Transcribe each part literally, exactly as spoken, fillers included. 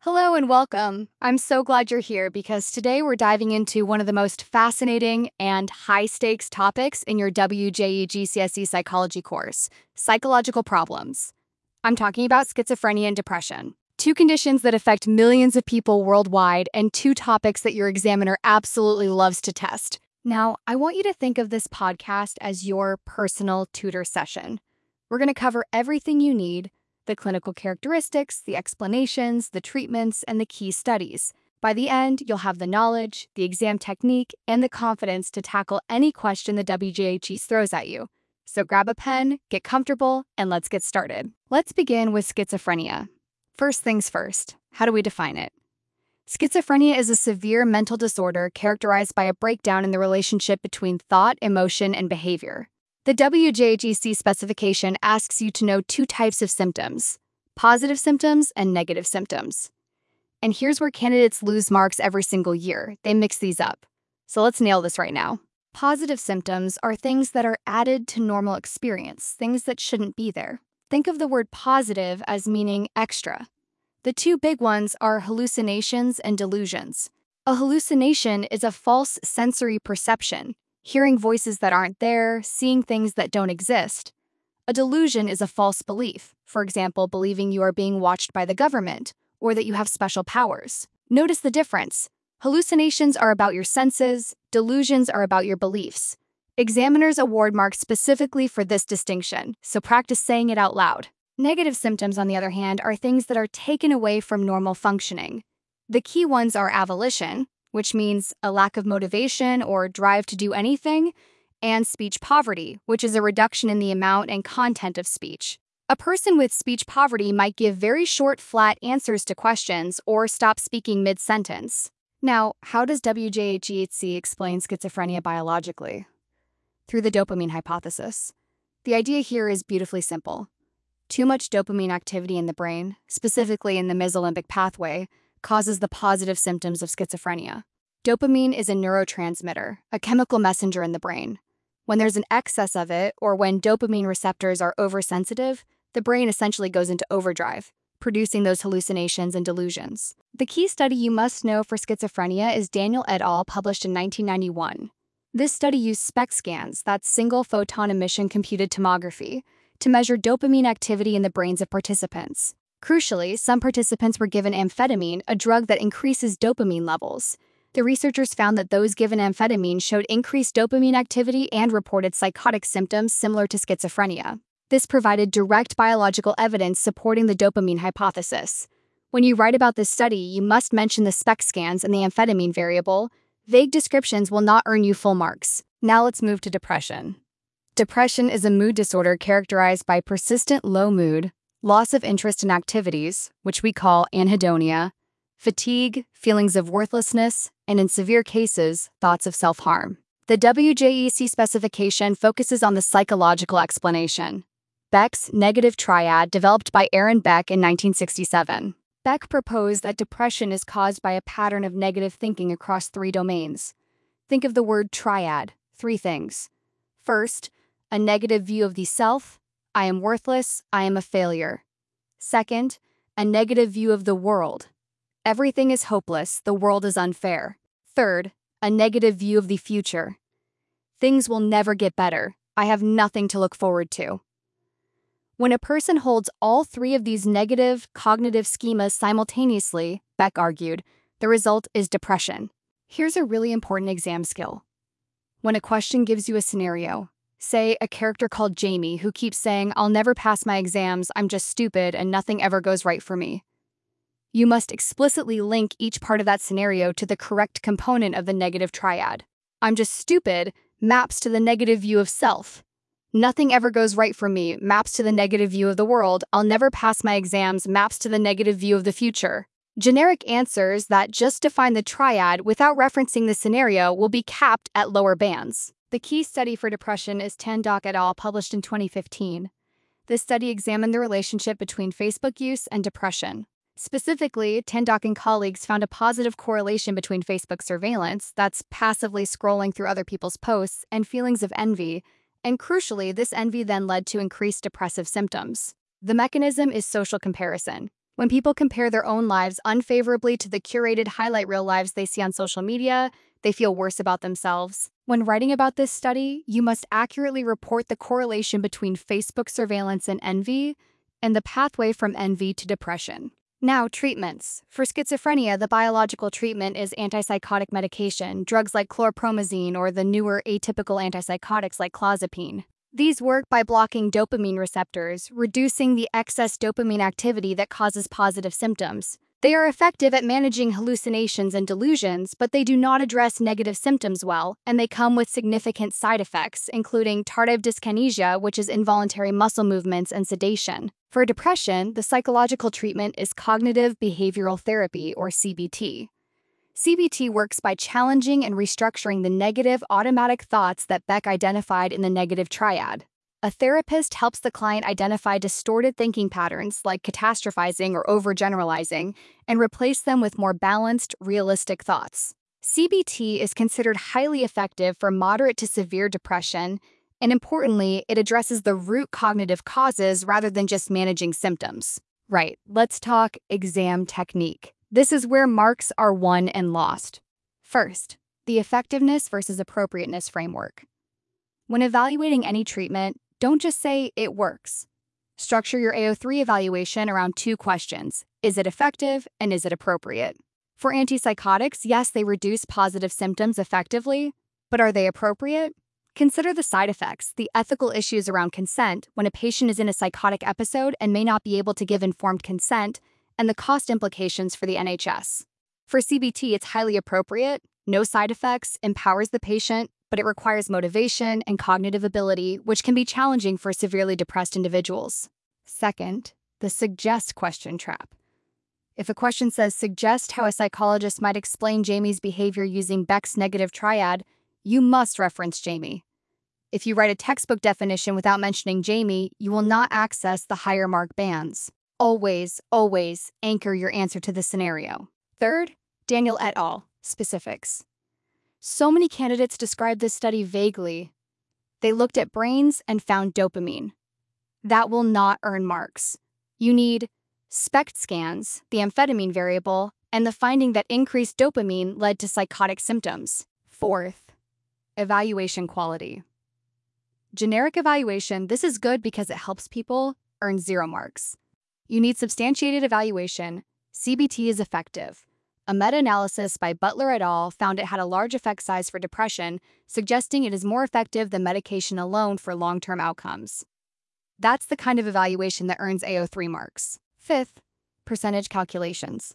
Hello and welcome. I'm so glad you're here because today we're diving into one of the most fascinating and high-stakes topics in your W J E G C S E psychology course, psychological problems. I'm talking about schizophrenia and depression, two conditions that affect millions of people worldwide and two topics that your examiner absolutely loves to test. Now, I want you to think of this podcast as your personal tutor session. We're going to cover everything you need: the clinical characteristics, the explanations, the treatments, and the key studies. By the end, you'll have the knowledge, the exam technique, and the confidence to tackle any question the W J H E throws at you. So grab a pen, get comfortable, and let's get started. Let's begin with schizophrenia. First things first, how do we define it? Schizophrenia is a severe mental disorder characterized by a breakdown in the relationship between thought, emotion, and behavior. The W J H E C specification asks you to know two types of symptoms: positive symptoms and negative symptoms. And here's where candidates lose marks every single year. They mix these up. So let's nail this right now. Positive symptoms are things that are added to normal experience, things that shouldn't be there. Think of the word positive as meaning extra. The two big ones are hallucinations and delusions. A hallucination is a false sensory perception, hearing voices that aren't there, seeing things that don't exist. A delusion is a false belief, for example, believing you are being watched by the government or that you have special powers. Notice the difference. Hallucinations are about your senses, delusions are about your beliefs. Examiners award marks specifically for this distinction, so practice saying it out loud. Negative symptoms, on the other hand, are things that are taken away from normal functioning. The key ones are avolition, which means a lack of motivation or drive to do anything, and speech poverty, which is a reduction in the amount and content of speech. A person with speech poverty might give very short, flat answers to questions or stop speaking mid-sentence. Now, how does W J H E C explain schizophrenia biologically? Through the dopamine hypothesis. The idea here is beautifully simple. Too much dopamine activity in the brain, specifically in the mesolimbic pathway, causes the positive symptoms of schizophrenia. Dopamine is a neurotransmitter, a chemical messenger in the brain. When there's an excess of it, or when dopamine receptors are oversensitive, the brain essentially goes into overdrive, producing those hallucinations and delusions. The key study you must know for schizophrenia is Daniel et al., published in nineteen ninety-one. This study used SPECT scans, that's single photon emission computed tomography, to measure dopamine activity in the brains of participants. Crucially, some participants were given amphetamine, a drug that increases dopamine levels. The researchers found that those given amphetamine showed increased dopamine activity and reported psychotic symptoms similar to schizophrenia. This provided direct biological evidence supporting the dopamine hypothesis. When you write about this study, you must mention the SPECT scans and the amphetamine variable. Vague descriptions will not earn you full marks. Now let's move to depression. Depression is a mood disorder characterized by persistent low mood, loss of interest in activities, which we call anhedonia, fatigue, feelings of worthlessness, and in severe cases, thoughts of self-harm. The W J E C specification focuses on the psychological explanation. Beck's negative triad, developed by Aaron Beck in nineteen sixty-seven. Beck proposed that depression is caused by a pattern of negative thinking across three domains. Think of the word triad, three things. First, a negative view of the self. I am worthless, I am a failure. Second, a negative view of the world. Everything is hopeless, the world is unfair. Third, a negative view of the future. Things will never get better, I have nothing to look forward to. When a person holds all three of these negative cognitive schemas simultaneously, Beck argued, the result is depression. Here's a really important exam skill. When a question gives you a scenario, say a character called Jamie who keeps saying, "I'll never pass my exams, I'm just stupid, and nothing ever goes right for me." You must explicitly link each part of that scenario to the correct component of the negative triad. I'm just stupid maps to the negative view of self. Nothing ever goes right for me maps to the negative view of the world. I'll never pass my exams maps to the negative view of the future. Generic answers that just define the triad without referencing the scenario will be capped at lower bands. The key study for depression is Tandock et al., published in twenty fifteen. This study examined the relationship between Facebook use and depression. Specifically, Tandock and colleagues found a positive correlation between Facebook surveillance, that's passively scrolling through other people's posts, and feelings of envy, and crucially, this envy then led to increased depressive symptoms. The mechanism is social comparison. When people compare their own lives unfavorably to the curated highlight reel lives they see on social media, they feel worse about themselves. When writing about this study, you must accurately report the correlation between Facebook surveillance and envy and the pathway from envy to depression. Now, treatments. For schizophrenia, the biological treatment is antipsychotic medication, drugs like chlorpromazine or the newer atypical antipsychotics like clozapine. These work by blocking dopamine receptors, reducing the excess dopamine activity that causes positive symptoms. They are effective at managing hallucinations and delusions, but they do not address negative symptoms well, and they come with significant side effects, including tardive dyskinesia, which is involuntary muscle movements, and sedation. For depression, the psychological treatment is cognitive behavioral therapy, or C B T. C B T works by challenging and restructuring the negative automatic thoughts that Beck identified in the negative triad. A therapist helps the client identify distorted thinking patterns like catastrophizing or overgeneralizing and replace them with more balanced, realistic thoughts. C B T is considered highly effective for moderate to severe depression, and importantly, it addresses the root cognitive causes rather than just managing symptoms. Right, let's talk exam technique. This is where marks are won and lost. First, the effectiveness versus appropriateness framework. When evaluating any treatment, don't just say it works. Structure your A O three evaluation around two questions. Is it effective and is it appropriate? For antipsychotics, yes, they reduce positive symptoms effectively, but are they appropriate? Consider the side effects, the ethical issues around consent when a patient is in a psychotic episode and may not be able to give informed consent, and the cost implications for the N H S. For C B T, it's highly appropriate, no side effects, empowers the patient, but it requires motivation and cognitive ability, which can be challenging for severely depressed individuals. Second, the suggest question trap. If a question says, suggest how a psychologist might explain Jamie's behavior using Beck's negative triad, you must reference Jamie. If you write a textbook definition without mentioning Jamie, you will not access the higher mark bands. Always, always anchor your answer to the scenario. Third, Daniel et al. Specifics. So many candidates described this study vaguely. They looked at brains and found dopamine. That will not earn marks. You need SPECT scans, the amphetamine variable, and the finding that increased dopamine led to psychotic symptoms. Fourth, evaluation quality. Generic evaluation, this is good because it helps people, earn zero marks. You need substantiated evaluation. C B T is effective. A meta-analysis by Butler et al. Found it had a large effect size for depression, suggesting it is more effective than medication alone for long-term outcomes. That's the kind of evaluation that earns A O three marks. Fifth, percentage calculations.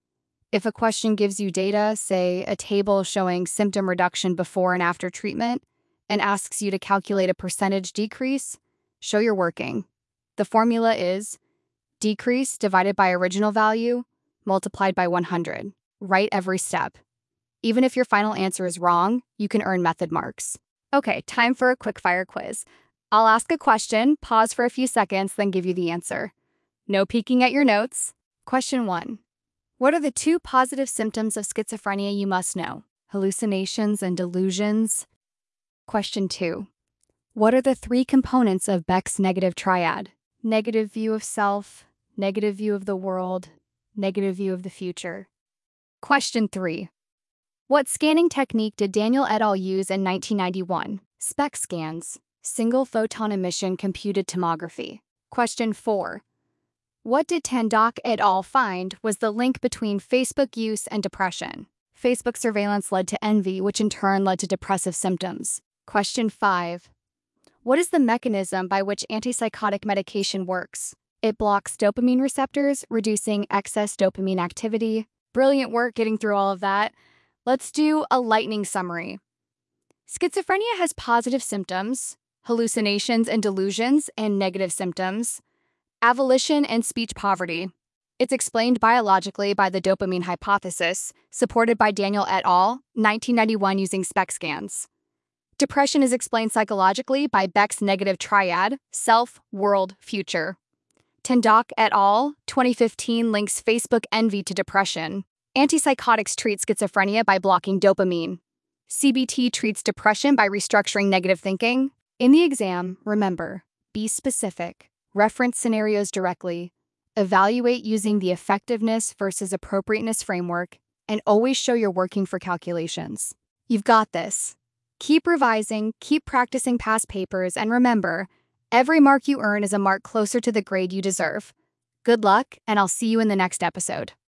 If a question gives you data, say a table showing symptom reduction before and after treatment, and asks you to calculate a percentage decrease, show you're working. The formula is decrease divided by original value multiplied by one hundred. Write every step. Even if your final answer is wrong, you can earn method marks. Okay, time for a quick-fire quiz. I'll ask a question, pause for a few seconds, then give you the answer. No peeking at your notes. Question one. What are the two positive symptoms of schizophrenia you must know? Hallucinations and delusions. Question two. What are the three components of Beck's negative triad? Negative view of self, negative view of the world, negative view of the future. Question three. What scanning technique did Daniel et al. Use in nineteen ninety-one? SPECT scans, single photon emission computed tomography. Question four. What did Tandock et al. Find was the link between Facebook use and depression? Facebook surveillance led to envy, which in turn led to depressive symptoms. Question five. What is the mechanism by which antipsychotic medication works? It blocks dopamine receptors, reducing excess dopamine activity. Brilliant work getting through all of that. Let's do a lightning summary. Schizophrenia has positive symptoms, hallucinations and delusions, and negative symptoms, avolition and speech poverty. It's explained biologically by the dopamine hypothesis, supported by Daniel et al., nineteen ninety-one using SPECT scans. Depression is explained psychologically by Beck's negative triad, self, world, future. Tandock et al., twenty fifteen links Facebook envy to depression. Antipsychotics treat schizophrenia by blocking dopamine. C B T treats depression by restructuring negative thinking. In the exam, remember, be specific, reference scenarios directly, evaluate using the effectiveness versus appropriateness framework, and always show you're working for calculations. You've got this. Keep revising, keep practicing past papers, and remember, every mark you earn is a mark closer to the grade you deserve. Good luck, and I'll see you in the next episode.